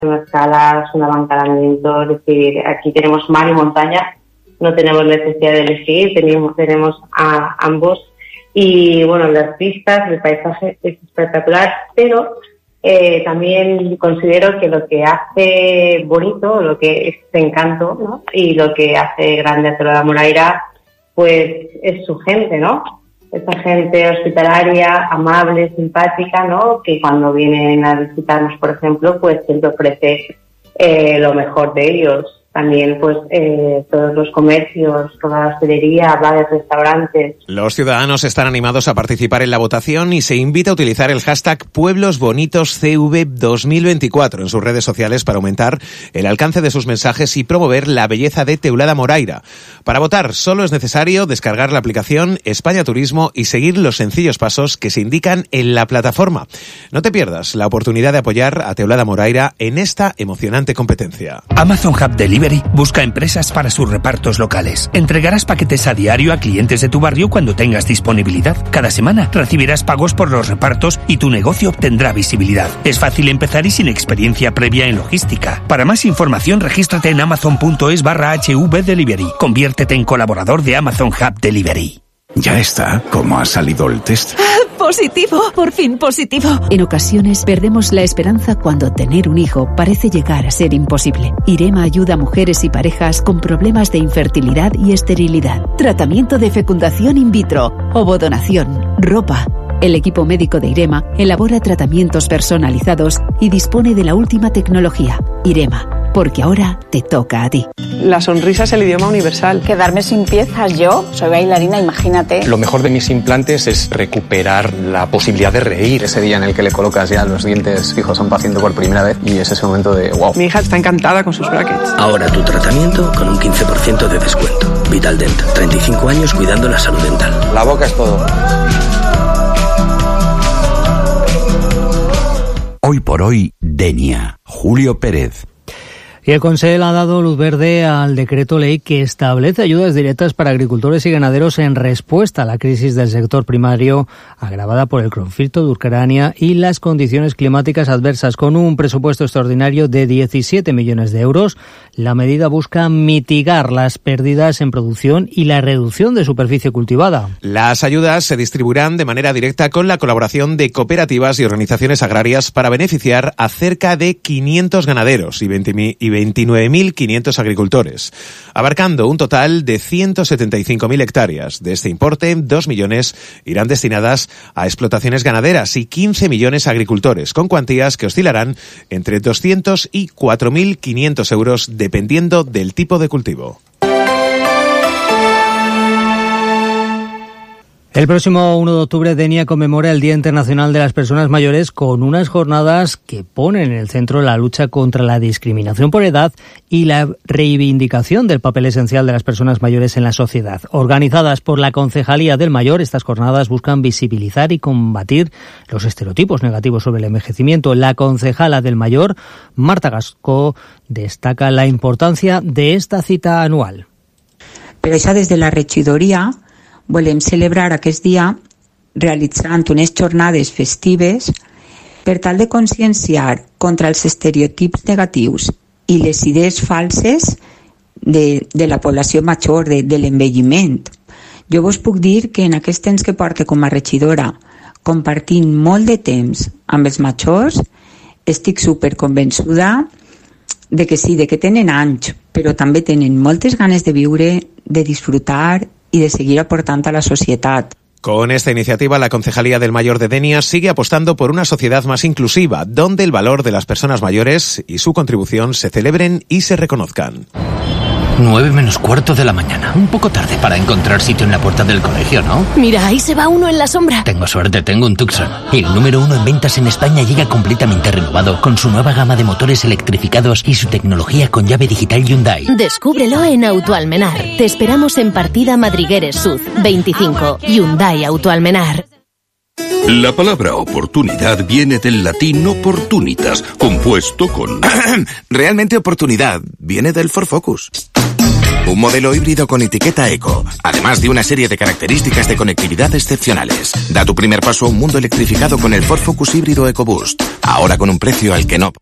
unas calas, una banca de alimentos, es decir, aquí tenemos mar y montaña, no tenemos necesidad de elegir, tenemos a ambos. Y bueno, las vistas, el paisaje es espectacular, pero también considero que lo que hace bonito, lo que es encanto, ¿no? Y lo que hace grande a Teulada Moraira, pues es su gente, ¿no? Esta gente hospitalaria, amable, simpática, ¿no? Que cuando vienen a visitarnos, por ejemplo, pues siempre ofrece lo mejor de ellos. También, pues, todos los comercios, toda la hostelería, bares, restaurantes. Los ciudadanos están animados a participar en la votación y se invita a utilizar el hashtag PueblosBonitosCV 2024 en sus redes sociales para aumentar el alcance de sus mensajes y promover la belleza de Teulada Moraira. Para votar solo es necesario descargar la aplicación España Turismo y seguir los sencillos pasos que se indican en la plataforma. No te pierdas la oportunidad de apoyar a Teulada Moraira en esta emocionante competencia. Amazon Hub Delivery busca empresas para sus repartos locales. Entregarás paquetes a diario a clientes de tu barrio cuando tengas disponibilidad. Cada semana recibirás pagos por los repartos y tu negocio obtendrá visibilidad. Es fácil empezar y sin experiencia previa en logística. Para más información, regístrate en amazon.es/HV Delivery. Conviértete en colaborador de Amazon Hub Delivery. Ya está. ¿Cómo ha salido el test? ¡Positivo! ¡Por fin positivo! En ocasiones perdemos la esperanza cuando tener un hijo parece llegar a ser imposible. IREMA ayuda a mujeres y parejas con problemas de infertilidad y esterilidad. Tratamiento de fecundación in vitro, ovodonación, ropa. El equipo médico de IREMA elabora tratamientos personalizados y dispone de la última tecnología. IREMA, porque ahora te toca a ti. La sonrisa es el idioma universal. Quedarme sin piezas, yo soy bailarina, imagínate. Lo mejor de mis implantes es recuperar la posibilidad de reír. Ese día en el que le colocas ya los dientes fijos a un paciente por primera vez y es ese momento de wow. Mi hija está encantada con sus brackets. Ahora tu tratamiento con un 15% de descuento. Vitaldent, 35 años cuidando la salud dental. La boca es todo. Hoy por hoy, Denia. Julio Pérez. Y el Consell ha dado luz verde al decreto ley que establece ayudas directas para agricultores y ganaderos en respuesta a la crisis del sector primario agravada por el conflicto de Ucrania y las condiciones climáticas adversas. Con un presupuesto extraordinario de 17 millones de euros, la medida busca mitigar las pérdidas en producción y la reducción de superficie cultivada. Las ayudas se distribuirán de manera directa con la colaboración de cooperativas y organizaciones agrarias para beneficiar a cerca de 500 ganaderos y 29.500 agricultores, abarcando un total de 175.000 hectáreas. De este importe, 2 millones irán destinadas a explotaciones ganaderas y 15 millones a agricultores, con cuantías que oscilarán entre 200 y 4.500 euros dependiendo del tipo de cultivo. El próximo 1 de octubre, Denia conmemora el Día Internacional de las Personas Mayores con unas jornadas que ponen en el centro la lucha contra la discriminación por edad y la reivindicación del papel esencial de las personas mayores en la sociedad. Organizadas por la Concejalía del Mayor, estas jornadas buscan visibilizar y combatir los estereotipos negativos sobre el envejecimiento. La concejala del Mayor, Marta Gascó, destaca la importancia de esta cita anual. Però això des de la regidoria volem celebrar aquest dia realitzant unes jornades festives per tal de conscienciar contra els estereotips negatius i les idees falses de la població major, de l'envelliment. Jo vos puc dir que en aquest temps que porto com a regidora compartint molt de temps amb els majors, estic superconvençuda de que sí, de que tenen anys, però també tenen moltes ganes de viure, de disfrutar y de seguir aportando a la sociedad. Con esta iniciativa, la Concejalía del Mayor de Denia sigue apostando por una sociedad más inclusiva, donde el valor de las personas mayores y su contribución se celebren y se reconozcan. 9 menos cuarto de la mañana. Un poco tarde para encontrar sitio en la puerta del colegio, ¿no? Mira, ahí se va uno en la sombra. Tengo suerte, tengo un Tucson. El número 1 en ventas en España llega completamente renovado, con su nueva gama de motores electrificados y su tecnología con llave digital Hyundai. Descúbrelo en Autoalmenar. Te esperamos en Partida Madrigueres Sud, 25. Hyundai Autoalmenar. La palabra oportunidad viene del latín opportunitas, compuesto con... Realmente oportunidad viene del Ford Focus. Un modelo híbrido con etiqueta eco, además de una serie de características de conectividad excepcionales. Da tu primer paso a un mundo electrificado con el Ford Focus híbrido EcoBoost, ahora con un precio al que no...